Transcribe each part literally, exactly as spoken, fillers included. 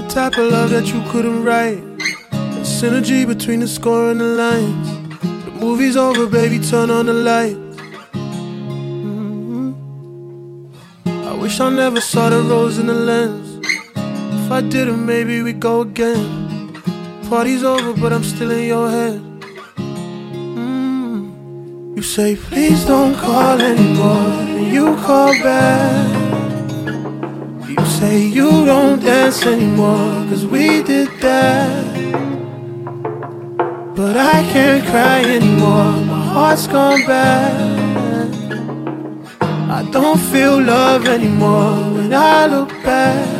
type of love that you couldn't write. The synergy between the score and the lines. The movie's over, baby, turn on the lights. Mm-hmm. I wish I never saw the rose in the lens. If I didn't, maybe we'd go again. Party's over, but I'm still in your head. Mm. You say, please don't call anymore, and you call back. You say you don't dance anymore, cause we did that. But I can't cry anymore, my heart's gone bad. I don't feel love anymore when I look back.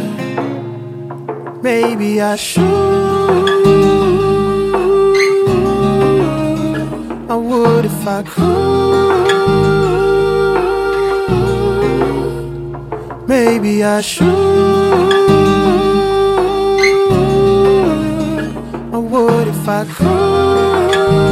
Maybe I should, I would if I could. Maybe I should, I would if I could.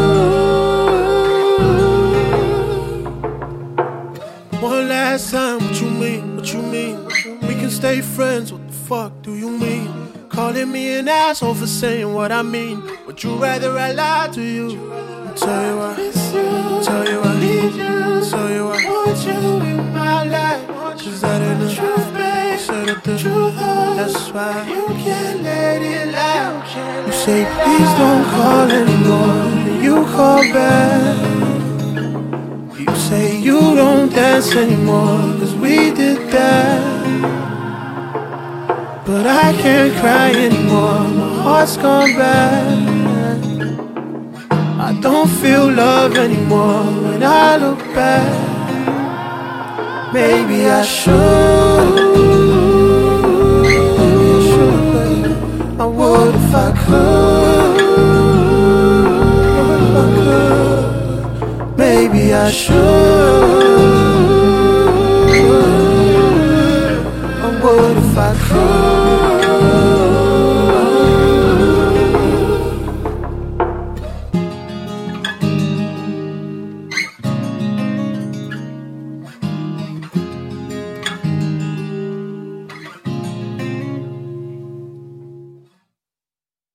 One last time, what you mean, what you mean? We can stay friends, what the fuck do you mean? Calling me an asshole for saying what I mean. Would you rather I lie to you? I'll tell you why, tell you why, tell you why. I want you in my life. Is that in the truth, babe? Said it the truth, that's why you can't let it out. You say please don't call anymore, and you call back. You say you don't dance anymore, cause we did that. But I can't cry anymore, my heart's gone bad. I don't feel love anymore when I look back. Maybe I should, maybe I should, baby. I would if I could, if I could. Maybe I should,